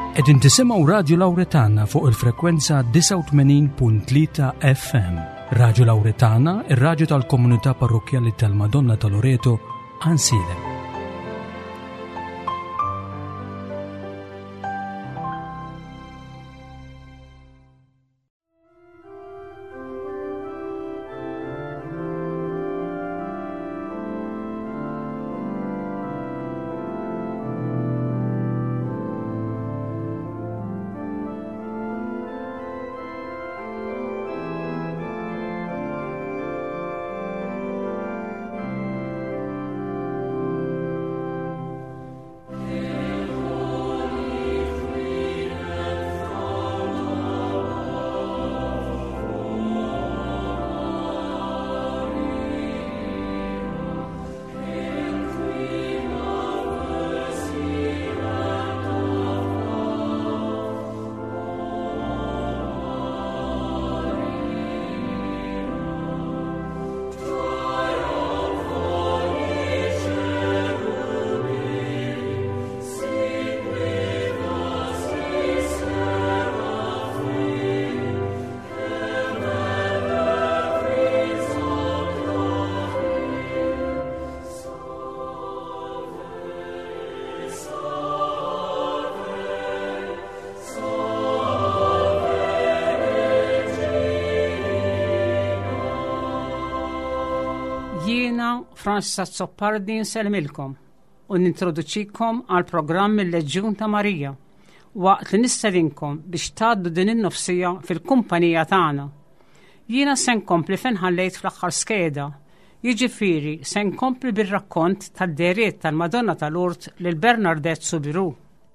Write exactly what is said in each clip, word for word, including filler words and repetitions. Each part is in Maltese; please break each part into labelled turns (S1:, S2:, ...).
S1: Qegħdin tisimgħu Radio Lawretana fuq il-frekwenza tisa' u tmenin punt tlieta F M. Radio Lawretana, ir-radju tal-Komunità Parrokjali tal-Madonna ta' Loreto, Ansilem.
S2: Jiena Franza Zoppardi nselmilkom u nintroduċikom għal programm il-Leġġjun ta' Marija waqt li nistedinkom biex tgħaddu din in-nofsija fil-kumpanija tagħna. Jiena se nkompli fejn ħallejt fl-aħħar skeda, jiġifieri se nkompli bir-rakkont tad-deriet tal-Madonna tal-Urt lil Bernardette Soubirous.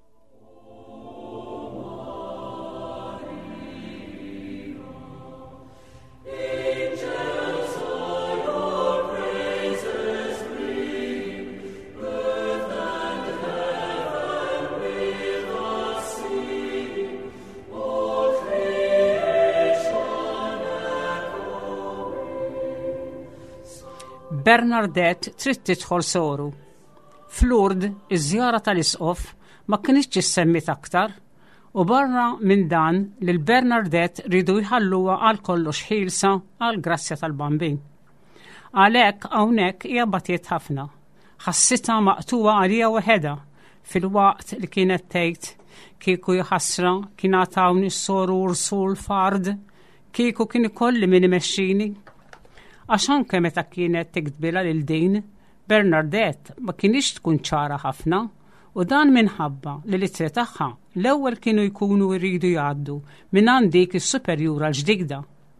S2: Bernardette trid tidħol soru. F'Lourdes iż-żjara tal-isqof ma kienx issemmit aktar u barra minn dan lil Bernardette ridu jħalluha għal kollox ħielsa għal grazzja tal-bambin. Għalhekk hawnhekk hija batiet ħafna. Ħassitha maqtuwa għalija waħedha fil-waqt li kienet tgħid kieku jħassra kien għatawni s-soru Ursul fard, kieku kien ikolli min imexxini. Għax anke meta kienet tikdbilha lil din, Bernardette ma kienx tkun ċara ħafna u dan minħabba li l-ittri tagħha l-ewwel kienu jkunu jridu jgħaddu minn għand dik is-superjura l-ġdida.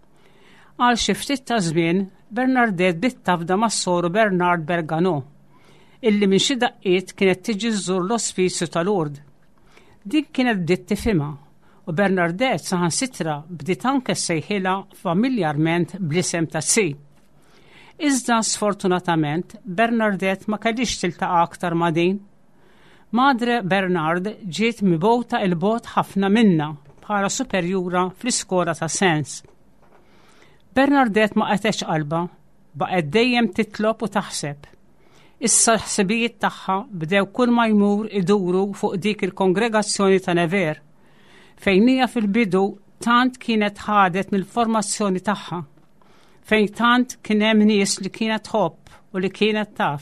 S2: Għal xi ftit ta' żmien Bernardette bdiet tafda mas-soru Bernard Bergano, illi minn xi daqqiet kienet tiġi żżur l-ospizju ta' Lourdes. Dik kienet bdiet tifhimha u Bernardette saħansitra bdiet anke ssejħilha familjarment bl-isem ta' Si. Iżda sfortunatament Bernardette ma kellix tiltaqa' aktar ma' din. Madre Bernard ġiet mibgħuta il-bogħod ħafna minnha bħala superjura fl-iskola ta' Sens. Bernardette ma qetx qalba, baqgħet dejjem titlob u taħseb. Issa l-ħsibijiet tagħha bdew kull ma jmur iduru fuq dik il-kongregazzjoni ta' Nevers, fejn hija fil-bidu tant kienet ħadet mill-formazzjoni tagħha, fejn tant kien hemm nies li kienet tħobb u li kienet taf.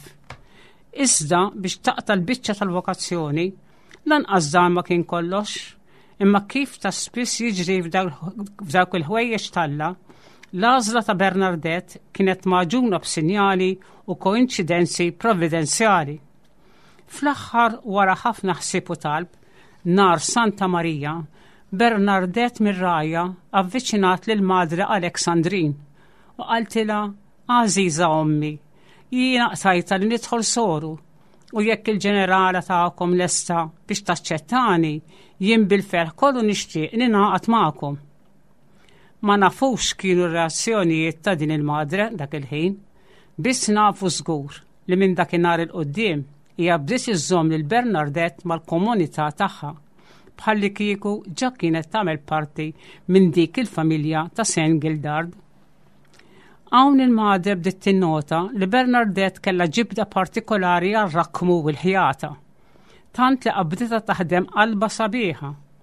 S2: Iżda biex taqta l-biċċa tal-vokazzjoni, lanqas dan ma kien kollox, imma kif ta' spiss jiġri f'dawk il-ħwejjeġ talla, l-għażla ta' Bernardette kienet maġuna b'sinjali u koinċidenzi provvidenzjali. Fl-aħħar wara ħafna ħsieb u talb, nar Santa Marija, Bernardette mir-Rajja avviċinat lil madre Aleksandrin u qaltilha, għażiża ommi, jiena qtajta li nidħol soru u jekk il-ġenerala tagħkom lesta biex taċċettani, jien bil-ferħ kollu nixtieq ningħaqad magħkom. Ma nafux kienu r-reazzjonijiet ta' din il-madre dak il-ħin, biss nafu żgur li minn dakinhar il-qudiem hija bdiet iżżomm lil Bernardette mal-komunità tagħha bħalli kieku ġa kienet tagħmel parti minn dik il-familja ta' Saint Gildard. Hawn il-madre bdiet tinnota li Bernardette kellha ġibda partikolari għar-rakmu u l-ħjata. Tant li qabditha taħdem qalba sabiħa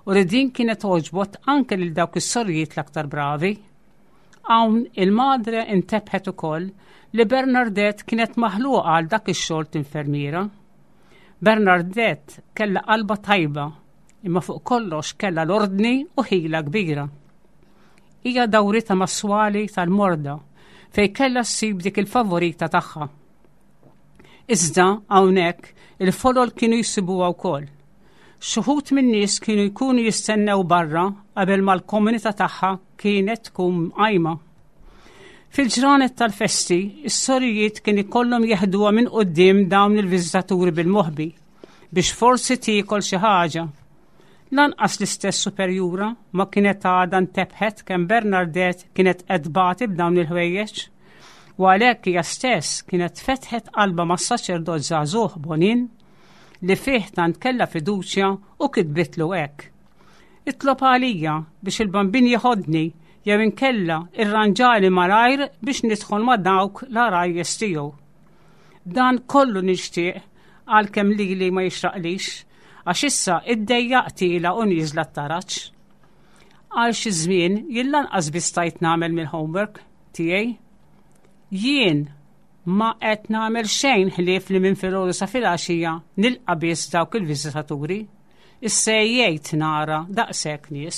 S2: u li din kienet oġbot anke lil dawk is-sorjiet l-aktar bravi. Hawn il-madre intebħet ukoll li Bernadette kienet maħluqa għal dak ix-xogħol tinfermiera. Bernadette kellha qalba tajba, imma fuq kollox kellha l-ordni u ħila kbira. Hija dawrita maswali tal-morda fej kellha ssib dik il-favorita tagħha. Iżda hawnhekk il-folol kienu jsibuha wkoll. Xuħut min-nies kienu jkunu jistennew barra qabel ma l-komunità tagħha kienet tkun qajma. Fil-ġranet tal-festi, is-sorijiet kien ikollhom jeħduha minn quddiem dawn il-viżitaturi bil-moħbi biex forsi tiekol xi ħaġa. Lanqas l-istess superjura ma kienet għadha ntebħet kemm Bernadette kienet qedbati b'dawn il-ħwejjeġ, u għalhekk hija stess kienet fetħet qalba mas-saċerdot żagħżugħ Bonin li fih tant kellha fiduċja u kitbitlu hekk. Itlob għalija biex il-bambin jieħodni jew inkella irranġali malajr biex nidħol ma' dawk l-arajjes tiegħu. Dan kollu nixtieq għalkemm lili ma jixraqlix għax issa iddejjaqtila u nieżla t-taraġġ. Għal xi żmien jien lanqas biss stajt nagħmel mill-homework tiegħi. Jien ma qed nagħmel xejn ħlief li minn filgħodu sa filgħaxija nilqa' biss dawk il-viżitaturi. Issejjejt nara daqshekk nies.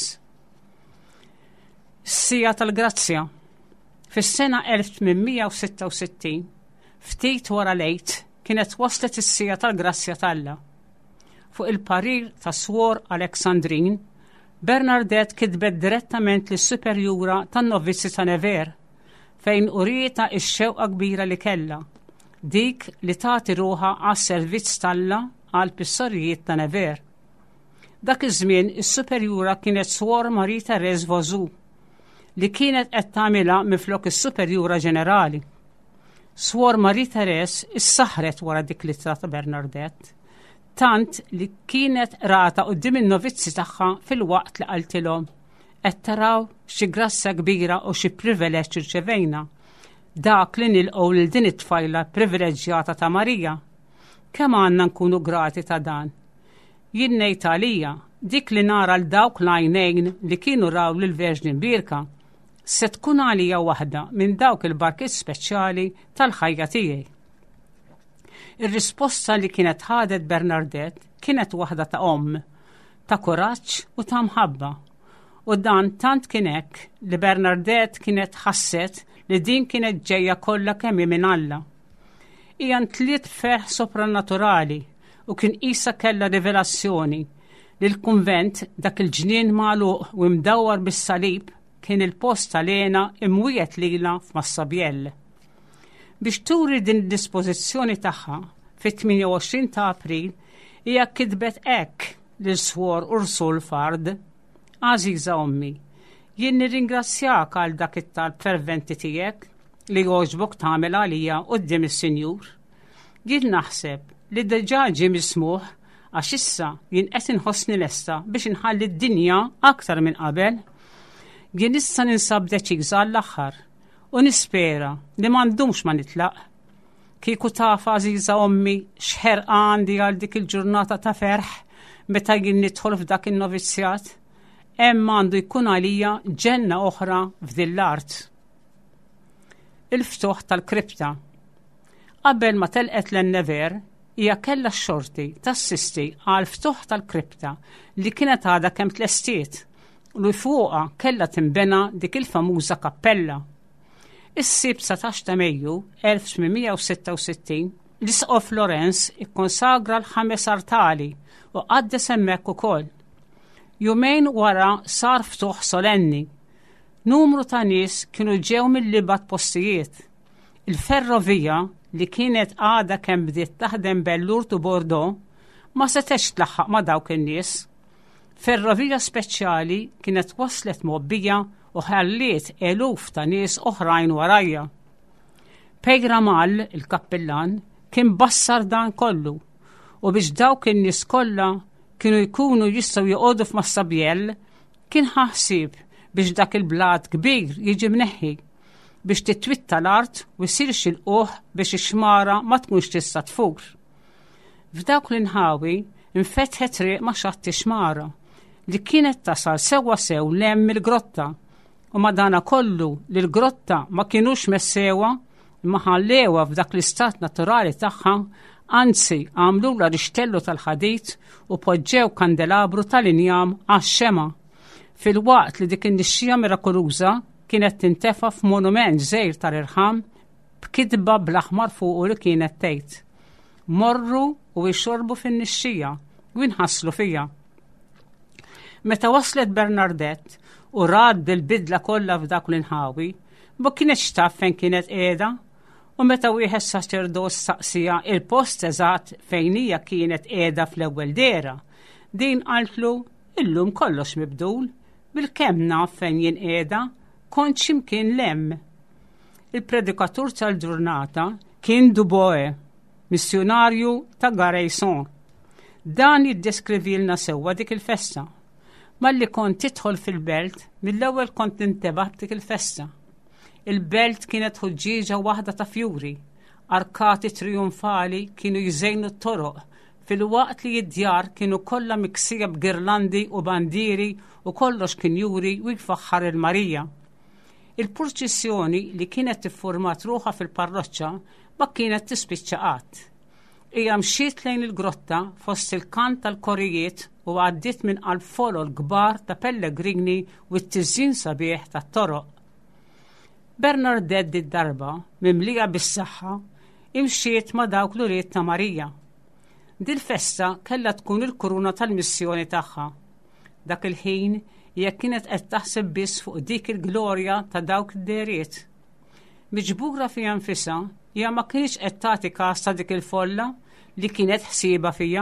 S2: Sija tal-Grazzja. Fis-sena elf tminmija u sitta u sittin, ftit wara lejt, kienet waslet is-sija tal-Grazzja talla. Fuq il-parir ta' Swor Aleksandrin, Bernadette kitbet direttament lis-superjura tan-novizzi ta' Nevers, fejn urieta x-xewqa kbira li kellha, dik li tagħti ruħha għas-servizz talla għal pissorijiet ta' Nevers. Dak iż-żmien is-superjura kienet Swor Marie Thérèse Vozou, li kienet qed tagħmilha minflok is-superjura ġenerali. Swor Marie Thérèse issaħret wara dik l-ittra ta' Bernadette, tant li kienet rata quddiem in-novizzi tagħha fil-waqt li qaltilhom qed taraw xi grassa kbira u xi privileġġ irċevejna. Dak li nilqgħu lil din it-tfajla privileġġjata ta' Marija. Kemm għandna nkunu grati ta' dan. Jien ngħid għalija dik li nara l dawk l-għajnejn li kienu raw lil Verġni Birka se tkun għalija waħda minn dawk il-barkiet speċjali tal-ħajja tiegħi. Ir-risposta li kienet ħadet Bernadette kienet waħda ta' omm, ta' kuraġġ u ta' mħabba. U dan tant kien hekk li Bernadette kienet ħasset li din kienet ġejja kollha kemm minn Alla. Hija ntliet feħ sopranaturali u kien qisha kellha rivelazzjoni li l-kunvent dak il-ġnien magħluq u mdawwar bis-salib kien il-post tal-għena imwiet lilha f'Massabjell. Biex turi din id-dispożizzjoni tagħha fit-tminja u għoxrin ta' April hija kitbet hekk lil Swor Ursul Fard. Għażiża ommi, jien nirringrazzjak għal dak it-talb ferventi tiegħek li jogħġbok tagħmel għalija quddiem is-Sinjur. Jien naħseb li diġà ġie mismuħ għax issa jien qed inħossni lesta biex inħalli d-dinja aktar minn qabel. Jien issa ninsab deċiża għall-aħħar u nispera li m'għandhomx ma nitlaq. Kieku taf għażiża ommi x'ħerqa għandi għal dik il-ġurnata ta' ferħ meta jien nidħol f'dak in-novizzjat, hemm għandu jkun għalija ġenna oħra f'din l-art. Il-ftuħ tal-kripta. Qabel ma telqet l-Nevers hija kellha x-xorti tassisti għal ftuħ tal-kripta li kienet għadha kemm tlestiet u fuqha kellha tinbena dik il-famuża kappella. Is-sib satax ta' Mejju elf tminmija u sitta u sittin l-Isqof Lorenz ikkonsagra l-ħames artali u qaddes hemmhekk ukoll. Jumejn wara sar ftuħ solenni. Numru ta' nies kienu ġew mill-libat postijiet. Il-ferrovija li kienet għada kemm bdiet taħdem Bellur tu Bordeaux ma setex tlaħħaq ma' dawk in-nies. Ferrovija speċjali kienet waslet mobbija u ħalliet eluf ta' nies oħrajn warajja. Pejgramal, il-kappellan, kien bassar dan kollu u biex dawk in-nies kollha kienu jkunu jistgħu joqogħdu f'Massabjell, kien ħaħsib biex dak il-blad kbir jiġi mneħħi biex titwitta l-art u jsir xilquh biex ix-xmara ma tkunx tista' tfur. F'dawk l-inħawi infetħet triq ma' xatti xmara li kienet tasal sewa sew lemm il-grotta u madana kollu li l-grotta ma kienux messewa imma ħallewa f'dak l-istat naturali tagħha, anzi għamlula rixtellu tal-ħadit u poġġew kandelabru tal-injam għax-xema. Fil-waqt li dik in-nixxija mirakoluża kienet tintefa' f'monument żgħir tal-irħam b'kitba bl-aħmar fuq li kienet tgħid: morru u jxorbu fin-nixxija u jinħasslu fija. Meta waslet Bernadette u rad il-bidla kollha f'dak l-inħawi, ma kienx taf fejn kienet qiegħda, u meta wieħed saċerdos saqsija il-post eżatt fejn hija kienet qiegħda fl-ewwel dera, din qaltlu illum kollox mibdul, bil-kemm naf fejn jien qiegħda, kont x'imkien lemm. Il-predikatur tal-ġurnata kien Dubois, missjonarju ta' Garrison. Dan jiddeskrivilna sewwa dik il-festa. Malli kont tidħol fil-belt, mill-ewwel kont nintebaħ dik il-festa. Il-belt kienet ħuġġieġa waħda ta' fjuri, arkati trionfali kienu jżejnu t-toroq, fil-waqt li id-djar kienu kollha miksija b'girlandi u bandieri u kollox kien juri u jfaħħar il-Marija. Il-purċissjoni li kienet tiffurmat ruħha fil-parroċċa ma kienet tispiċċa qatt. Hija mxiet lejn il-grotta fost il-kant tal-korijiet u għaddiet minn qalb folol kbar ta' pellegrini u t-tiżjin sabiħ tat-toroq. Bernadette id-darba, mimlija bis-saħħa, imxiet ma' dawk l-uriet ta' Marija. Dil-festa kellha tkun il-kuruna tal-missjoni tagħha. Dak il-ħin hija kienet qed taħseb biss fuq dik il-glorja ta' dawk id-deriet. Miġbura fija nfisha hija ma kienx qed tagħti każ ta' dik il-folla li kienet ħsieba fija.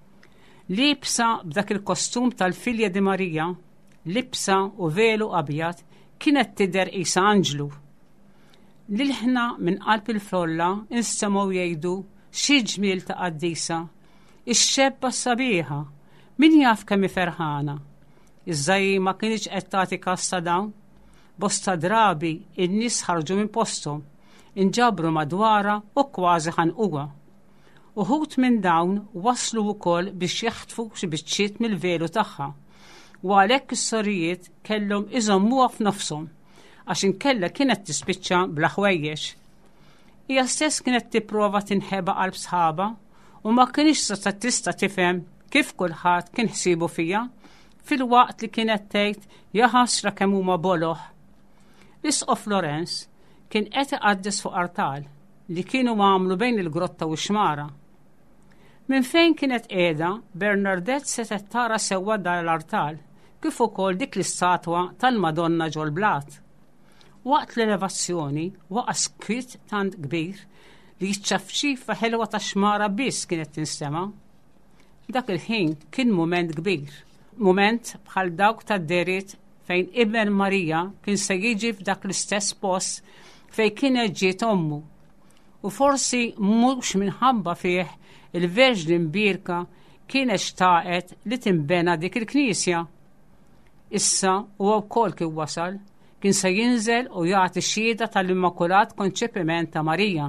S2: Libsa b'dak il-kostum tal-Filja di Marija, libsa u velu abjad, kienet tidher qisha anġlu. Lilħna minn qalb il-folla instemaw jgħidu xi ġmiel ta' qaddisa, ix-xebba sabiħa, min jaf kemm ferħana. Iż-żajji ma kienx qed tagħti każ ta' dawn, bosta drabi in-nies ħarġu minn posthom, inġabru madwara u kważi ħanquha. Uħud minn dawn waslu wkoll biex jaħtfu xi biċċiet mill-velu tagħha, u għalhekk is-sorijiet kellhom iżommuha f'nofshom għax inkella kienet tispiċċa bla ħwejjex. Hija stess kienet tipprova tinħeba qalb sħaba u ma kienx sa tista' tifhem kif kulħadd kien ħsiebu fija fil-waqt li kienet tgħid ja ħasra kemm huma boloħ. L-Isqof Florence kien qed iqaddes fuq artal li kienu għamlu bejn il-grotta u x-xmara. Minn fejn kienet qiegħda, Bernadette setet tara sewwa dar l-artal kif ukoll dik l-istatwa tal-Madonna ġol-blat. Waqt l-elevazzjoni waqa' skwiet tant kbir li jiċċafċifa ħelwa ta' xmara biss kienet tinstema'. Dak il-ħin kien mument kbir, mument bħal dawk tad-deriet fejn Ibn Marija kien se jiġi f'dak l-istess post fejn kienet ġiet ommu. U forsi mhux minħabba fih il-Verġni mbirka kienet xtaqet li timbena dik il-Knisja. Issa huwa wkoll kien wasal, kien se jinżel u jagħti xhieda tal-Immakulat Konċepiment ta' Marija.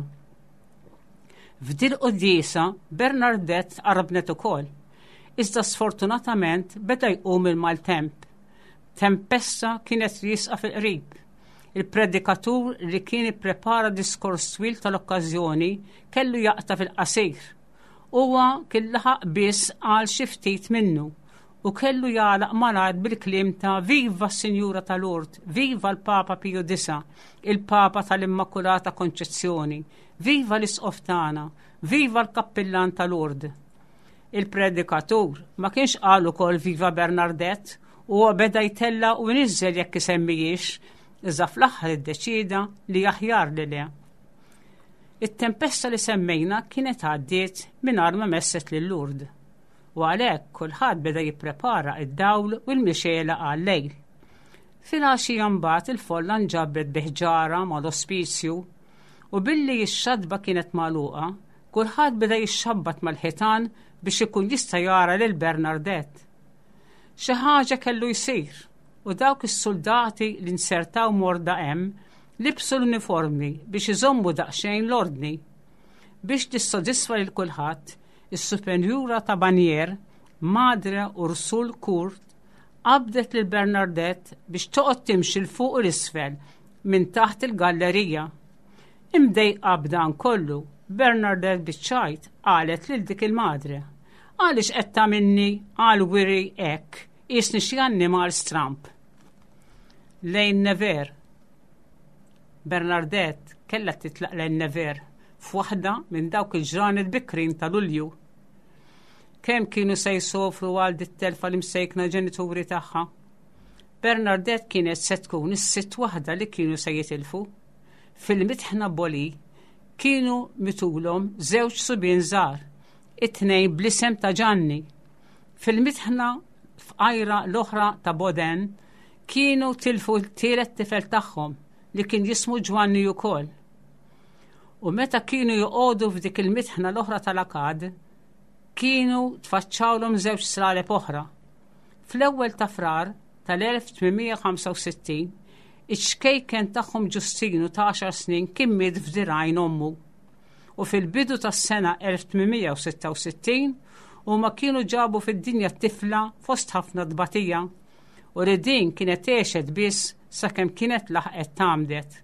S2: F'dil qudiesa Bernadette qarabnet ukoll, iżda sfortunatament beda jqum il-maltemp. Tempesta kienet riesqa fil-qrib. Il-predikatur li kien ipprepara diskors twil tal-okkażjoni kellu jaqta fil-qasir. Huwa kien laħaq biss għal xi ftit minnu u kellu jagħlaq malad bil-kliem ta' Viva s-Sinjura tal-Ord, Viva l-Papa Pio disa, il-Papa tal-Immakulata Konċezzjoni, Viva l-Isqof tagħna, Viva l-Kappillan tal-Ord. Il-predikatur ma kienx qal ukoll Viva Bernadette u beda jtella u niżel jekk isemmijiex, iżda fl-aħħar iddeċida li aħjar li le. It-tempesta li semmejna kienet għaddiet mingħajr ma messet lil Lourdes. U għalhekk kulħadd beda jipprepara id-dawl u l-mixela għal-lejl. Fil-għaxija mbagħad il-folla nġabbet biħġara mal-ospizzju u billi x-xadba kienet magħluqa, kulħadd beda jixxabbat mal-ħitan biex ikun jista' jara lil Bernadette. Xi ħaġa kellu jsir u dawk is-soldati li nsertaw morda hemm libsu l-uniformi biex iżommu daqsxejn l-ordni. Biex tissodisfa lil kulħadd, is-Supernjura ta' Banjer, Madre Ursule Kurt, qabdet lil Bernadette biex toqgħod timxi l fuq u l-isfel minn taħt il-gallerija. Imdejqa b'dan kollu, Bernadette biċċajt qalet lil dik il-madre: "Għaliex qed tagħmilni għal wiri hekk, isni xi annimal stramp." Lejn Never. Bernadette kellha titlaq lejn Never f'waħda minn dawk il-ġranet bikrin ta' Lulju. Kemm kienu se jsofru għal dit-telfa li msejkna ġenituri tagħha. Bernadette kienet se tkun is-sitt waħda li kienu se jitilfu. Fil-mitħna Boli kienu mitulhom żewġ subien żgħar, it-tnejn bl-isem ta' Ġanni. Fil-mitħna f'qajra l-oħra ta' Boden kienu tilfu t-tielet tifel tagħhom li kien jismu Ġwanni wkoll. U meta kienu joqogħdu f'dik il-mitħna l-oħra tal-Akad, kienu tfaċċawlhom żewġ slaleb oħra. Fl-ewwel ta' Frar tal-elf tminmija ħamsa u sittin, iċ-xkejken tagħhom Ġustinu ta' għaxar snin kien miet f'dirgħajn ommu. U fil-bidu tas-sena elf tminmija sitta u sittin huma kienu ġabu fid-dinja tifla fost ħafna dbatija u li din kienet għexet biss sakemm kienet laħqet tgħamdet.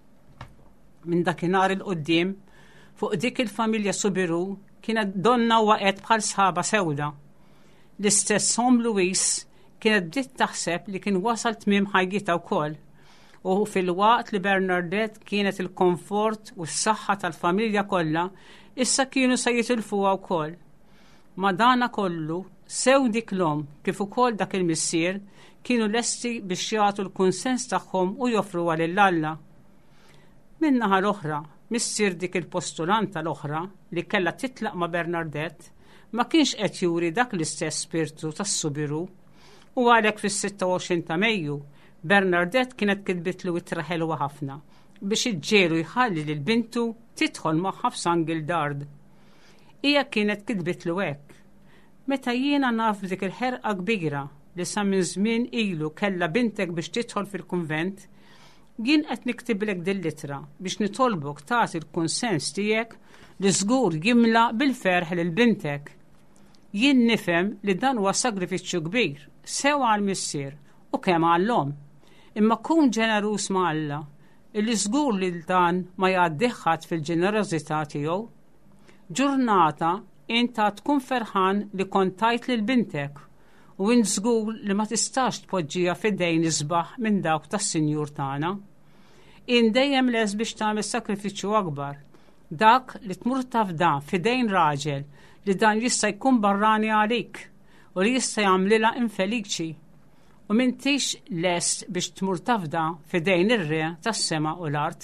S2: Minn dakinhar il-qudiem fuq dik il-familja Subiru kienet donna waqgħet bħal sħaba sewda. L-istess Om Louis kienet bdiet taħseb li kien wasal tmiem ħajjitha wkoll. U fil-waqt li Bernadette kienet il-komfort u s-saħħa tal-familja kollha, issa kienu se jitilfuha wkoll. Ma dana kollu, sew dik l-om kif ukoll dak il-missier kienu lesti biex jagħtu l-kunsens tagħhom u joffruha lill-Alla. Min-naħa l-oħra, missier dik il-postulanta l-oħra li kellha titlaq ma' Bernadette ma kienx qed juri dak l-istess spirtu tas-Subiru u għalhekk fis-sitta u għoxrin ta' Mejju Bernadette kienet kitbitlu ittra ħelwa ħafna biex iġġielu jħalli lil bintu tidħol magħha f'San Gildard. Hija kienet kitbitlu hekk. Meta jiena naf dik il-ħerqa kbira li sa minn żmien ilu kellha bintek biex tidħol fil-kunvent, jien qed niktiblek dil-litra biex nitolbok tagħti l-kunsens tiegħek li żgur jimla bil-ferħ lil bintek. Jien nifhem li dan huwa sagrifiċċju kbir sew għall-missier u kemm għall-om. Imma kun ġeneruż ma' Alla, illi żgur li dan ma jgħaddiħħad fil-ġenerożità tiegħu. Ġurnata inta tkun ferħan li kontajt lil bintek u int żgur li ma tistax tpoġġiha f'idejn isbaħ minn dawk tas-Sinjur tagħna. In dejjem les biex tagħmel sakrifiċċju akbar, dak li tmur tafda f'idejn raġel li dan jista' jkun barrani għalik u li jista' jagħmlilha infeliċi. U m'intix lest biex tmur tafda f'idejn ir-re tas-sema u l-art.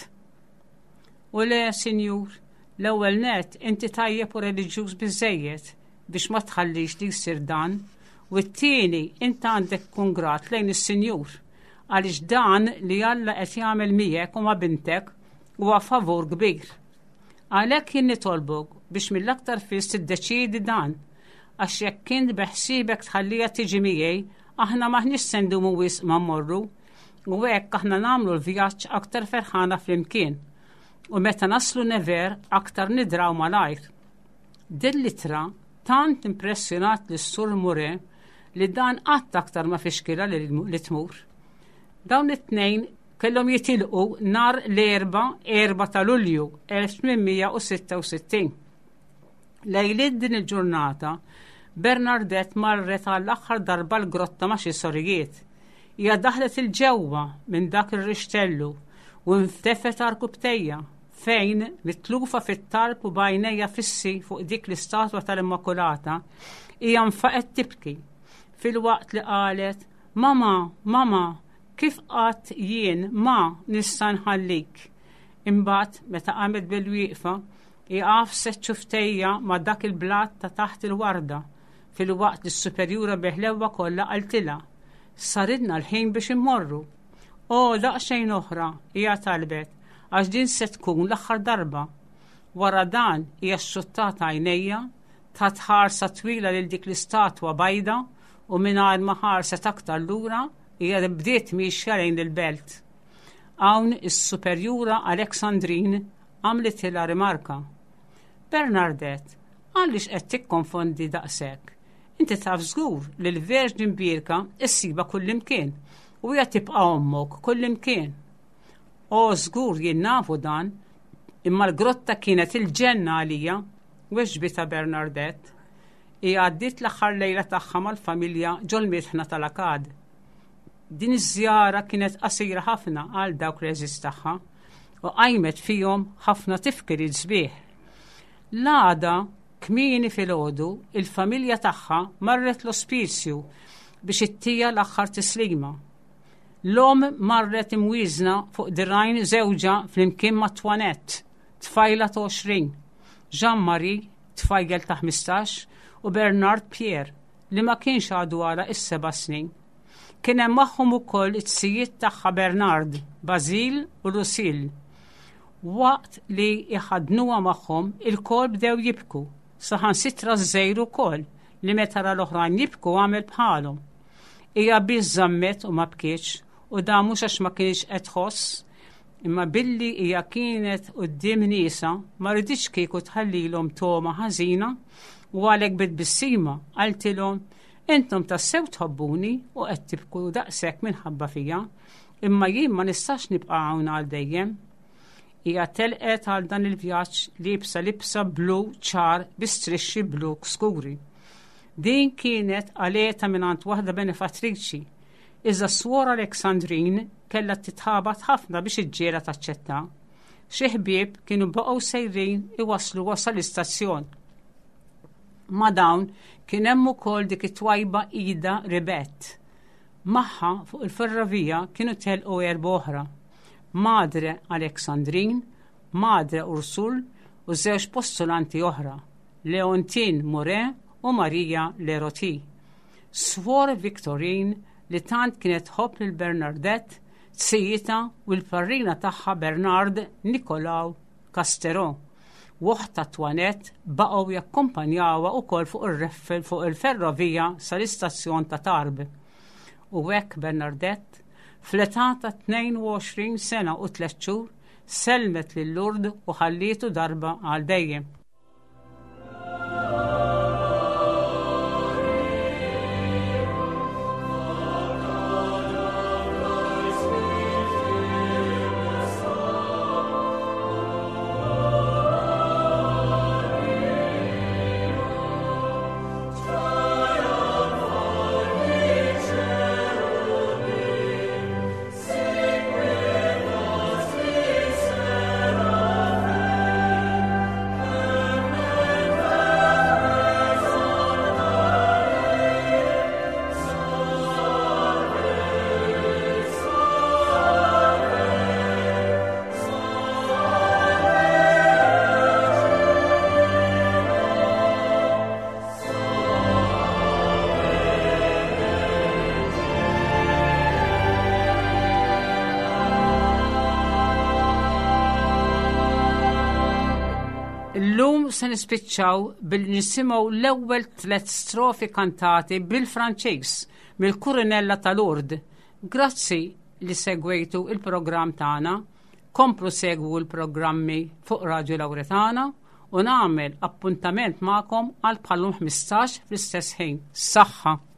S2: U le, Sinjur, l-ewwel net inti tajjeb u reliġjuż biżżejjed biex ma tħallix li jsir dan, u t-tieni inti għandek tkun grat lejn is-Sinjur għaliex dan li Alla qed jagħmel miegħek u ma' bintek huwa favur kbir. Għalhekk jien nitolbok biex mill-aktar fis tiddeċiedi dan għax jekk kien beħsiebek tħallija tiġi miegħi aħna maħniex se ndumu wisq ma mmorru u hekk aħna nagħmlu l-vjaġġ aktar ferħana flimkien u meta naslu Never aktar nidraw malajr. Din litra tant impressjonat lis-Sur Mure li dan qatt aktar ma fixkilha li tmur. Dawn it-tnejn kellhom jitilqu nhar l-erba' erba' ta' Lulju elf tminmija sitta u sittin. Lejliet din il-ġurnata Bernadette marret għall-aħħar darba l-grotta ma' xi sorijiet. Hija daħlet il-ġewwa minn dak ir-rixtellu u ntefet arkubtejja fejn mitlufa fit-talb u bajnejja fissi fuq dik l-istatwa tal-Immakulata hija nfaqet tibki fil-waqt li qalet: "Mama, mama, kif qatt jien ma nista' nħallik." Imbagħad meta qamet bil-wieqfa iqaf seċċuftejja ma' dak il-blat ta' taħt il-warda fil-waqt li s-superjura beħlewwa kollha qaltilha: "Saridna l-ħin biex immorru." "O, daqsxejn oħra," hija talbet, "għax din se tkun l-aħħar darba." Wara dan hija xxuttata għajnejja ta' tħarsa twila lil dik l-istatwa bajda u mingħajr ma ħarset aktar lura hija bdiet mixja lejn il-belt. Hawn is-superjura Aleksandrin għamlitilha rimarka: "Bernadette, għaliex qed tikkonfondi daqshekk? inti taf żgur li l-Verġin Birka issiba kullimkien u hija tibqa' ommok kullimkien. O żgur jien nafu dan, imma l-grotta kienet il-ġenna għalija u ġbita Bernardette. Hija għaddiet l-aħħar lejla tagħha mal-familja ġol-Mietħna tal-Akad. Din iż-żjara kienet qasira ħafna għal dawk l-eżis tagħha u qajmet fihom ħafna tifkiriet sbieħ. L-għada kmieni filgħodu il-familja tagħha marret l-ospizju biex ittija l-aħħar tislima. L-om marret imwiżna fuq dirajn żewġa flimkien ma' Twanett, tfajla ta' għoxrin, Jean-Marie, tfajgel ta' ħmistax, u Bernard Pierre, li ma kienx għadu għala is-seba' snin. Kien hemm magħhom ukoll it-tzijiet tagħha Bernard, Basil u Lucille. Waqt li iħadnuha magħhom il-kol bdew jibku, saħansitra żżejru wkoll li meta ra l-oħrajn jibku għamel bħalhom. Hija biss żammet u ma bkietx u da mhux għax ma kienx qed tħoss, imma billi hija kienet quddiem niesa ma rriditx kieku tħallilhom toma ħażina u għalhekk bit-bissima qaltilhom intom tassew tħobbuni u qed tibku daqshekk minħabba fija, imma jien ma nistax nibqa' hawn għal dejjem. Hija telqet għal dan il-vjaġġ libsa libsa blu ċar bi strixxi blu skuri. Din kienet għaleta mingħand waħda benefattriċi, iżda s-swora Aleksandrin kellha titħabat ħafna biex iġġiela taċċetta. Xi ħbieb kienu baqgħu sejrin iwasslu wasal l-istazzjon. Ma dawn kien hemm ukoll dik it-twajba Ida Ribett. Magħha fuq il-ferrovija kienu telqu erba' oħra. Madre Aleksandrin, Madre Ursul u żewġ postulanti oħra, Leontine Morin u Marija Leroti. Swor Victorine li tant kienet ħobb lil Bernardette, tsijita u l-parrina tagħha Bernard Nicolaw Castero. Waħda Twanett baqgħu jakkumpanjawha wkoll fuq ir-reffel fuq il-ferrovija sal-istazzjon ta' Tarbes. U hekk Bernardette fl-età ta' tnejn u għoxrin sena u tliet xhur selmet lil Lourdes u ħallietu darba għal dejjem. Illum se nispiċċaw bil-nisimgħu l-ewwel tliet strofi kantati bil-Franċiż mill-Kurinella ta' Lourdes. Grazzi li segwejtu il-programm tagħna, komplu segwu l-programmi fuq Radio Lauretana u nagħmel appuntament magħkom għal bħalhom ħmistax fl-istess ħin. Saħħa!